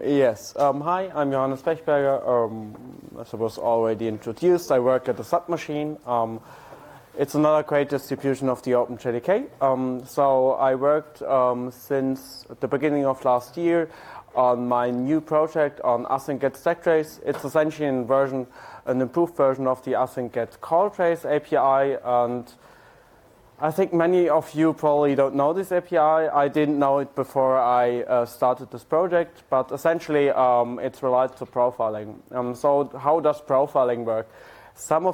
Yes. Hi, I'm Johannes Pechberger. As I was already introduced, I work at the Submachine. It's another great distribution of the OpenJDK. So I worked since the beginning of last year on my new project on async get stack trace. It's essentially an improved version of the async get call trace API, and I think many of you probably don't know this API. I didn't know it before I started this project, but essentially it's related to profiling. So how does profiling work? Some of